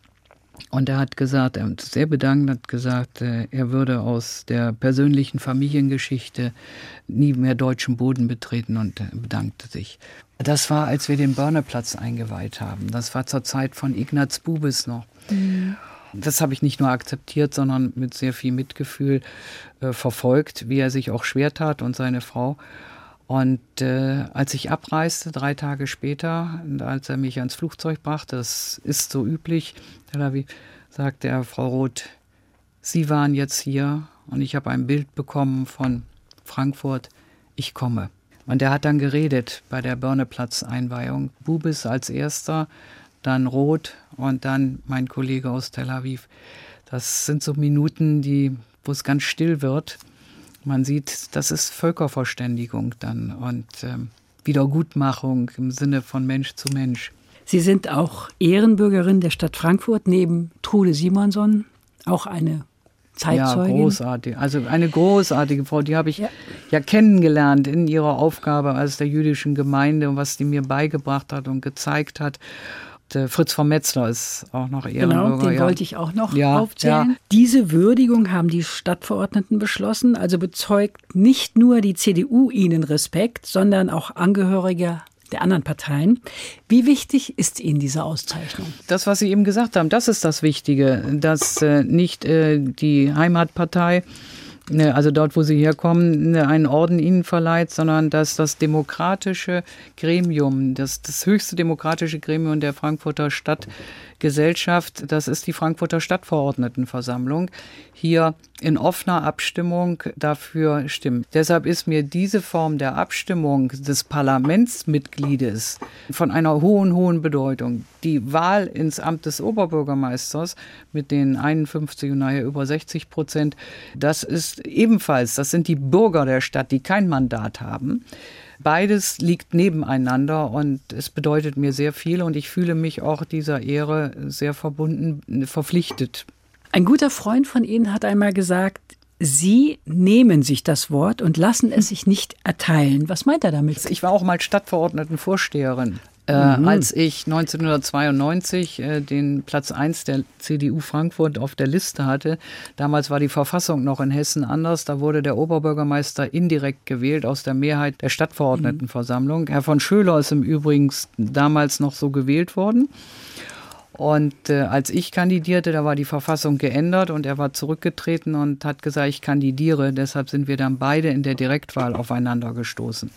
Und er hat gesagt, er hat sehr bedankt, hat gesagt, er würde aus der persönlichen Familiengeschichte nie mehr deutschen Boden betreten und bedankte sich. Das war, als wir den Börneplatz eingeweiht haben. Das war zur Zeit von Ignaz Bubis noch. Mhm. Das habe ich nicht nur akzeptiert, sondern mit sehr viel Mitgefühl äh, verfolgt, wie er sich auch schwer tat und seine Frau. Und äh, als ich abreiste, drei Tage später, als er mich ans Flugzeug brachte, das ist so üblich, Tel Aviv, sagte er, Frau Roth, Sie waren jetzt hier und ich habe ein Bild bekommen von Frankfurt, ich komme. Und er hat dann geredet bei der Börneplatz-Einweihung. Bubis als erster, dann Roth und dann mein Kollege aus Tel Aviv. Das sind so Minuten, die, wo es ganz still wird. Man sieht, das ist Völkerverständigung dann und ähm, Wiedergutmachung im Sinne von Mensch zu Mensch. Sie sind auch Ehrenbürgerin der Stadt Frankfurt, neben Trude Simonson, auch eine Zeitzeugin. Ja, großartig. Also eine großartige Frau, die habe ich ja. ja kennengelernt in ihrer Aufgabe als der jüdischen Gemeinde und was die mir beigebracht hat und gezeigt hat. Und Fritz von Metzler ist auch noch Ehrenbürger. Genau, den ja. wollte ich auch noch ja, aufzählen. Ja. Diese Würdigung haben die Stadtverordneten beschlossen, also bezeugt nicht nur die C D U ihnen Respekt, sondern auch Angehörige der anderen Parteien. Wie wichtig ist Ihnen diese Auszeichnung? Das, was Sie eben gesagt haben, das ist das Wichtige, dass äh, nicht äh, die Heimatpartei, ne, also dort, wo Sie herkommen, ne, einen Orden Ihnen verleiht, sondern dass das demokratische Gremium, das, das höchste demokratische Gremium der Frankfurter Stadtgesellschaft, das ist die Frankfurter Stadtverordnetenversammlung, hier in offener Abstimmung dafür stimmt. Deshalb ist mir diese Form der Abstimmung des Parlamentsmitgliedes von einer hohen, hohen Bedeutung. Die Wahl ins Amt des Oberbürgermeisters mit den einundfünfzig und nachher über sechzig Prozent, das ist ebenfalls, das sind die Bürger der Stadt, die kein Mandat haben. Beides liegt nebeneinander und es bedeutet mir sehr viel und ich fühle mich auch dieser Ehre sehr verbunden, verpflichtet. Ein guter Freund von Ihnen hat einmal gesagt, Sie nehmen sich das Wort und lassen es sich nicht erteilen. Was meint er damit? Ich war auch mal Stadtverordnetenvorsteherin. Äh, mhm. Als ich neunzehnhundertzweiundneunzig äh, den Platz eins der C D U Frankfurt auf der Liste hatte, damals war die Verfassung noch in Hessen anders, da wurde der Oberbürgermeister indirekt gewählt aus der Mehrheit der Stadtverordnetenversammlung. Mhm. Herr von Schöler ist im Übrigen damals noch so gewählt worden. Und äh, als ich kandidierte, da war die Verfassung geändert und er war zurückgetreten und hat gesagt, ich kandidiere. Deshalb sind wir dann beide in der Direktwahl aufeinander gestoßen.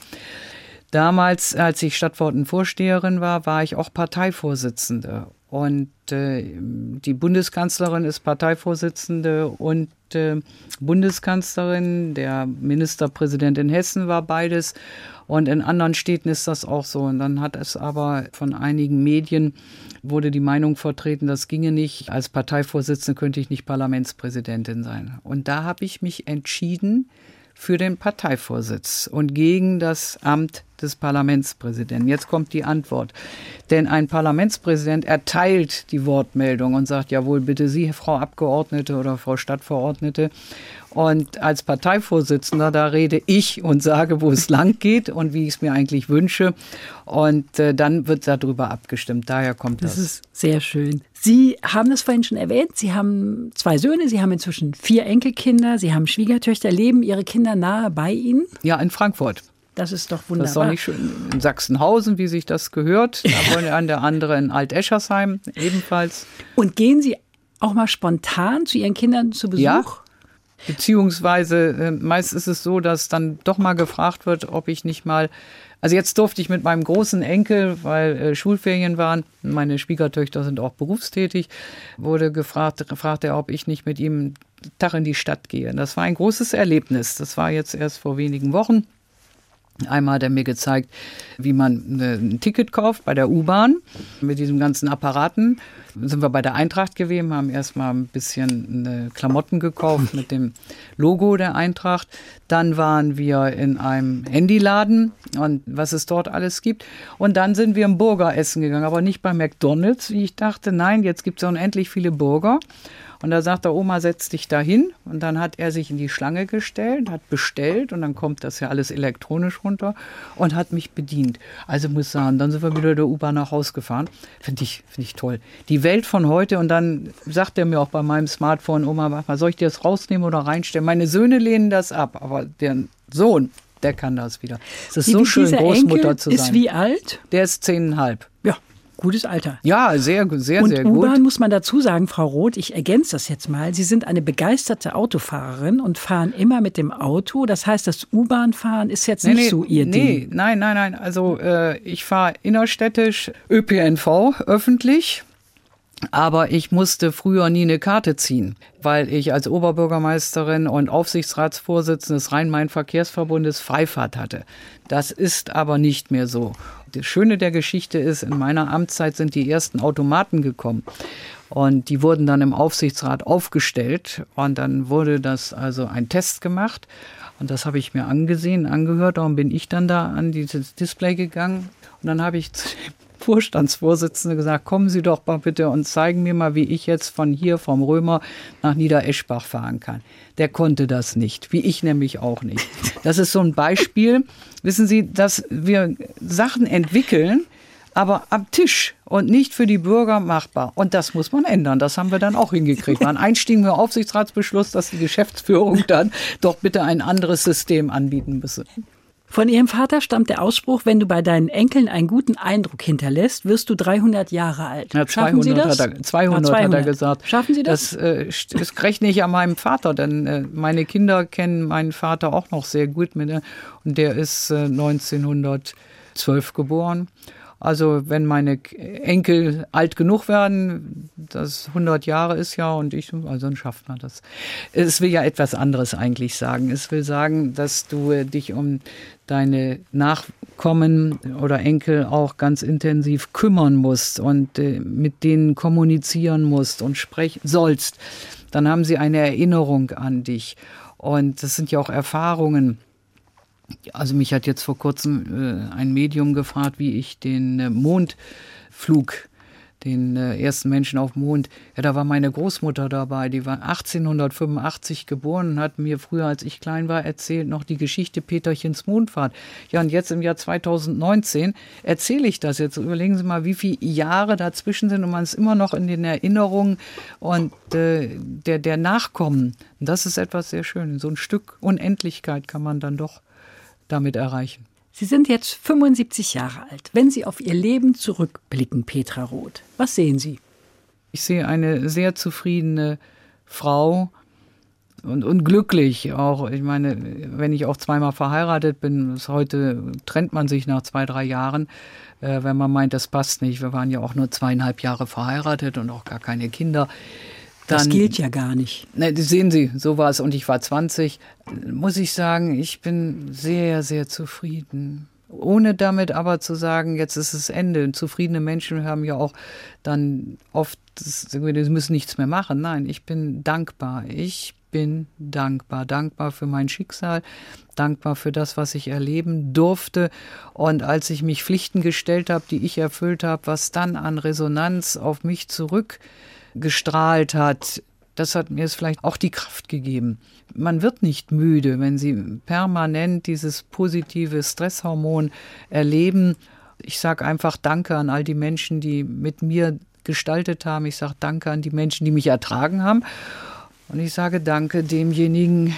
Damals, als ich Stadtverordnetenvorsteherin war, war ich auch Parteivorsitzende. Und äh, die Bundeskanzlerin ist Parteivorsitzende und äh, Bundeskanzlerin. Der Ministerpräsident in Hessen war beides. Und in anderen Städten ist das auch so. Und dann hat es aber von einigen Medien, wurde die Meinung vertreten, das ginge nicht. Als Parteivorsitzende könnte ich nicht Parlamentspräsidentin sein. Und da habe ich mich entschieden für den Parteivorsitz und gegen das Amt des Parlamentspräsidenten. Jetzt kommt die Antwort. Denn ein Parlamentspräsident erteilt die Wortmeldung und sagt, jawohl, bitte Sie, Frau Abgeordnete oder Frau Stadtverordnete. Und als Parteivorsitzender, da rede ich und sage, wo es lang geht und wie ich es mir eigentlich wünsche. Und äh, dann wird darüber abgestimmt. Daher kommt das. Das ist sehr schön. Sie haben das vorhin schon erwähnt. Sie haben zwei Söhne. Sie haben inzwischen vier Enkelkinder. Sie haben Schwiegertöchter. Leben Ihre Kinder nahe bei Ihnen? Ja, in Frankfurt. Das ist doch wunderbar. Das ist doch nicht schön. In Sachsenhausen, wie sich das gehört. Da wohnt an der andere in Alt-Eschersheim ebenfalls. Und gehen Sie auch mal spontan zu Ihren Kindern zu Besuch? Ja. Beziehungsweise äh, meist ist es so, dass dann doch mal gefragt wird, ob ich nicht mal, also jetzt durfte ich mit meinem großen Enkel, weil äh, Schulferien waren, meine Schwiegertöchter sind auch berufstätig, wurde gefragt, fragt er, ob ich nicht mit ihm einen Tag in die Stadt gehe. Das war ein großes Erlebnis. Das war jetzt erst vor wenigen Wochen. Einmal hat er mir gezeigt, wie man ein Ticket kauft bei der U-Bahn mit diesen ganzen Apparaten. Dann sind wir bei der Eintracht gewesen, haben erstmal ein bisschen Klamotten gekauft mit dem Logo der Eintracht. Dann waren wir in einem Handyladen und was es dort alles gibt. Und dann sind wir im Burger essen gegangen, aber nicht bei McDonald's, wie ich dachte. Nein, jetzt gibt es ja unendlich viele Burger. Und da sagt der Oma, setz dich da hin. Und dann hat er sich in die Schlange gestellt, hat bestellt und dann kommt das ja alles elektronisch runter und hat mich bedient. Also muss ich sagen, dann sind wir wieder der U-Bahn nach Hause gefahren. Finde ich, finde ich toll. Die Welt von heute und dann sagt er mir auch bei meinem Smartphone, Oma, soll ich dir das rausnehmen oder reinstellen? Meine Söhne lehnen das ab, aber der Sohn, der kann das wieder. Es ist wie, so schön, Großmutter Enkel zu sein. Ist wie alt? Der ist zehneinhalb. Ja. Gutes Alter. Ja, sehr, sehr, Und sehr U-Bahn gut. U-Bahn muss man dazu sagen, Frau Roth, ich ergänze das jetzt mal. Sie sind eine begeisterte Autofahrerin und fahren immer mit dem Auto. Das heißt, das U-Bahn-Fahren ist jetzt Nee, nicht nee, so Ihr nee, Ding. Nein, nein, nein. Also äh, ich fahre innerstädtisch Ö P N V, öffentlich. Aber ich musste früher nie eine Karte ziehen, weil ich als Oberbürgermeisterin und Aufsichtsratsvorsitzende des Rhein-Main-Verkehrsverbundes Freifahrt hatte. Das ist aber nicht mehr so. Das Schöne der Geschichte ist, in meiner Amtszeit sind die ersten Automaten gekommen. Und die wurden dann im Aufsichtsrat aufgestellt. Und dann wurde das also ein Test gemacht. Und das habe ich mir angesehen, angehört. Darum bin ich dann da an dieses Display gegangen. Und dann habe ich zu dem Vorstandsvorsitzende gesagt, kommen Sie doch mal bitte und zeigen mir mal, wie ich jetzt von hier vom Römer nach Niedereschbach fahren kann. Der konnte das nicht, wie ich nämlich auch nicht. Das ist so ein Beispiel, wissen Sie, dass wir Sachen entwickeln, aber am Tisch und nicht für die Bürger machbar. Und das muss man ändern. Das haben wir dann auch hingekriegt. War ein einstiegiger Aufsichtsratsbeschluss, dass die Geschäftsführung dann doch bitte ein anderes System anbieten müsse. Von Ihrem Vater stammt der Ausspruch, wenn du bei deinen Enkeln einen guten Eindruck hinterlässt, wirst du dreihundert Jahre alt. Ja, Schaffen Sie das? Hat er, zweihundert, ah, zweihundert hat er gesagt. Schaffen Sie das? Das, äh, das rechne ich an meinem Vater, denn äh, meine Kinder kennen meinen Vater auch noch sehr gut. Mit, und der ist äh, neunzehnhundertzwölf geboren. Also wenn meine Enkel alt genug werden, das hundert Jahre ist ja und ich, also dann schafft man das. Es will ja etwas anderes eigentlich sagen. Es will sagen, dass du äh, dich um deine Nachkommen oder Enkel auch ganz intensiv kümmern musst und äh, mit denen kommunizieren musst und sprechen sollst. Dann haben sie eine Erinnerung an dich. Und das sind ja auch Erfahrungen. Also mich hat jetzt vor kurzem äh, ein Medium gefragt, wie ich den äh, Mondflug, den äh, ersten Menschen auf dem Mond, ja, da war meine Großmutter dabei, die war achtzehnhundertfünfundachtzig geboren und hat mir früher, als ich klein war, erzählt noch die Geschichte Peterchens Mondfahrt. Ja, und jetzt im Jahr zweitausendneunzehn erzähle ich das jetzt. Überlegen Sie mal, wie viele Jahre dazwischen sind und man ist immer noch in den Erinnerungen und äh, der, der Nachkommen. Und das ist etwas sehr Schönes. So ein Stück Unendlichkeit kann man dann doch damit erreichen. Sie sind jetzt fünfundsiebzig Jahre alt. Wenn Sie auf Ihr Leben zurückblicken, Petra Roth, was sehen Sie? Ich sehe eine sehr zufriedene Frau und, und glücklich auch. Ich meine, wenn ich auch zweimal verheiratet bin, ist heute trennt man sich nach zwei, drei Jahren, äh, wenn man meint, das passt nicht. Wir waren ja auch nur zweieinhalb Jahre verheiratet und auch gar keine Kinder. Dann, das gilt ja gar nicht. Ne, sehen Sie, so war es. Und ich war zwanzig. Muss ich sagen, ich bin sehr, sehr zufrieden. Ohne damit aber zu sagen, jetzt ist es Ende. Zufriedene Menschen haben ja auch dann oft, sie müssen nichts mehr machen. Nein, ich bin dankbar. Ich bin dankbar. Dankbar für mein Schicksal. Dankbar für das, was ich erleben durfte. Und als ich mich Pflichten gestellt habe, die ich erfüllt habe, was dann an Resonanz auf mich zurück gestrahlt hat, das hat mir jetzt vielleicht auch die Kraft gegeben. Man wird nicht müde, wenn Sie permanent dieses positive Stresshormon erleben. Ich sage einfach Danke an all die Menschen, die mit mir gestaltet haben. Ich sage Danke an die Menschen, die mich ertragen haben. Und ich sage Danke demjenigen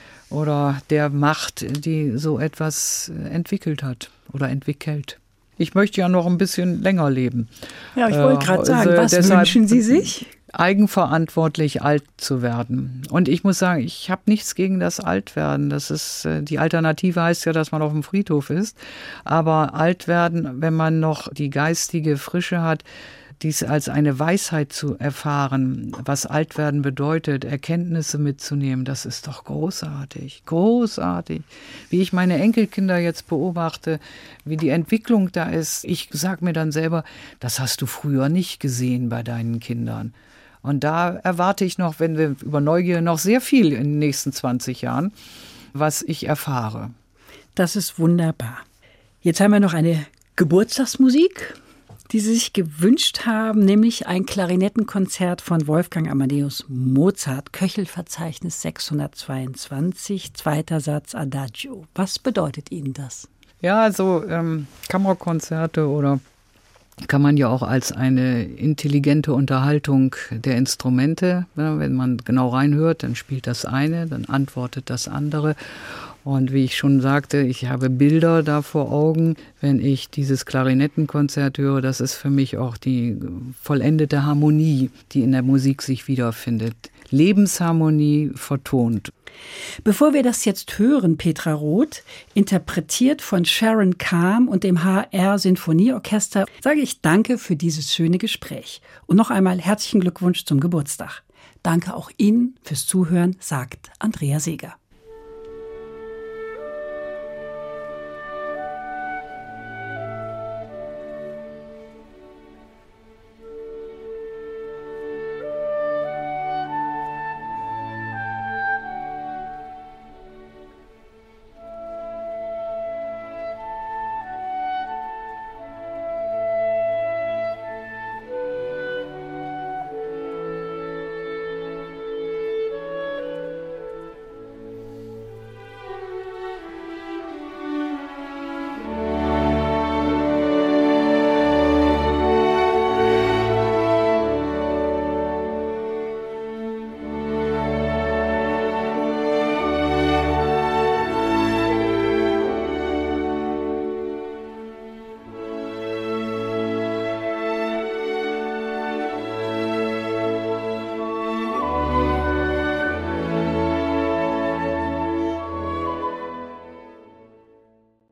oder der Macht, die so etwas entwickelt hat oder entwickelt. Ich möchte ja noch ein bisschen länger leben. Ja, ich wollte gerade sagen, äh, was wünschen Sie sich? Eigenverantwortlich alt zu werden. Und ich muss sagen, ich habe nichts gegen das Altwerden. Das ist, die Alternative heißt ja, dass man auf dem Friedhof ist. Aber alt werden, wenn man noch die geistige Frische hat, dies als eine Weisheit zu erfahren, was Altwerden bedeutet, Erkenntnisse mitzunehmen, das ist doch großartig, großartig. Wie ich meine Enkelkinder jetzt beobachte, wie die Entwicklung da ist, ich sage mir dann selber, das hast du früher nicht gesehen bei deinen Kindern. Und da erwarte ich noch, wenn wir über Neugier, noch sehr viel in den nächsten zwanzig Jahren, was ich erfahre. Das ist wunderbar. Jetzt haben wir noch eine Geburtstagsmusik, die Sie sich gewünscht haben, nämlich ein Klarinettenkonzert von Wolfgang Amadeus Mozart, Köchelverzeichnis sechshundertzweiundzwanzig, zweiter Satz Adagio. Was bedeutet Ihnen das? Ja, also ähm, Kammerkonzerte oder kann man ja auch als eine intelligente Unterhaltung der Instrumente, ja, wenn man genau reinhört, dann spielt das eine, dann antwortet das andere. Und wie ich schon sagte, ich habe Bilder da vor Augen, wenn ich dieses Klarinettenkonzert höre. Das ist für mich auch die vollendete Harmonie, die in der Musik sich wiederfindet. Lebensharmonie vertont. Bevor wir das jetzt hören, Petra Roth, interpretiert von Sharon Calm und dem H R Sinfonieorchester, sage ich danke für dieses schöne Gespräch. Und noch einmal herzlichen Glückwunsch zum Geburtstag. Danke auch Ihnen fürs Zuhören, sagt Andrea Seeger.